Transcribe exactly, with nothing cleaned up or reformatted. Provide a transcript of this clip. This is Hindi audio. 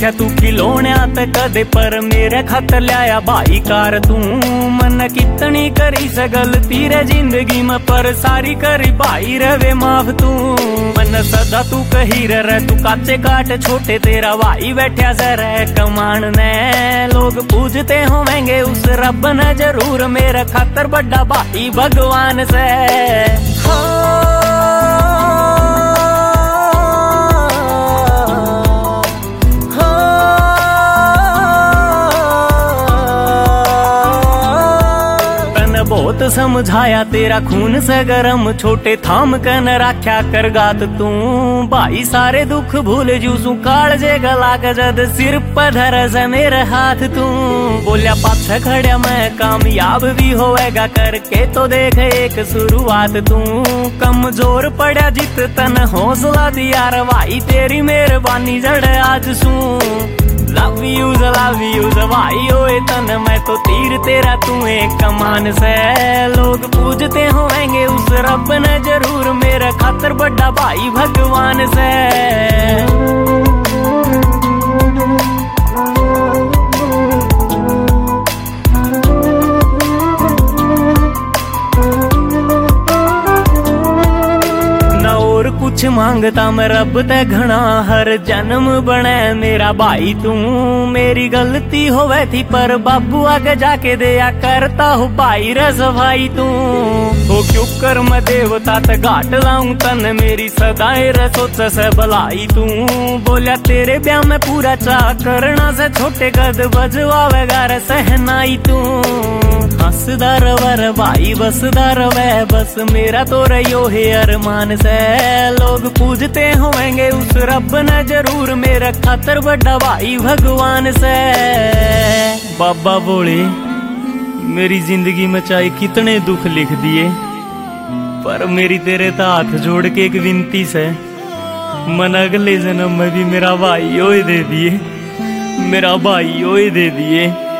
देखा तू खिलौने ते कदे पर मेरे खातर लाया भाई कार तू। मन कितनी करी से गलती रे जिंदगी में पर सारी करी भाई रवे माफ तू। मन सदा तू कही रह तू काचे काट छोटे तेरा भाई बैठा से रह कमान ने। लोग पूजते होवेंगे उस रब ने जरूर मेरे खातर बड़ा भाई भगवान से। बहुत समझाया तेरा खून से गरम छोटे थाम कन राख्या कर गात तू। भाई सारे दुख भूल जूसू काल जे गला के जद सिर पर धर से मेरे हाथ तू। बोलिया पाछे खड़िया मैं कामयाब भी होएगा करके तो देख एक शुरुआत तू। कमजोर पड़ा जित तन हौसला दिया रे भाई तेरी मेहरबानी जड़ आज सू। लव यू लव यू भाई ओए तन मैं तो तीर तेरा तू एक कमान से। लोग पूजते होंगे उस रब ने जरूर मेरा खातर बड़ा भाई भगवान से। कुछ मांगता मैं रब ते घना हर जन्म बने मेरा भाई तू। मेरी गलती होवे थी पर बाबू आगे जाके दिया करता हो भाई रसवाई तू। हो क्यों कर मैं देवता ते घाट लाऊं तन मेरी सदाएं रसोच से भलाई तू। बोलिया तेरे ब्याह में पूरा चाह करना से छोटे कद बजवावेगा रे सहनाई तू। हंसदा रवर भाई बसदा रवे बस मेरा तो रहियो है अरमान से। लोग पूजते होंगे उस रब ने जरूर मेरा खातर बड़ा भाई भगवान से। बाबा बोले मेरी जिंदगी में चाहे कितने दुख लिख दिए पर मेरी तेरे हाथ जोड़ के एक विनती से मन अगले जन्म में भी मेरा भाई ओए दे दिए मेरा भाई ओए दे दिए।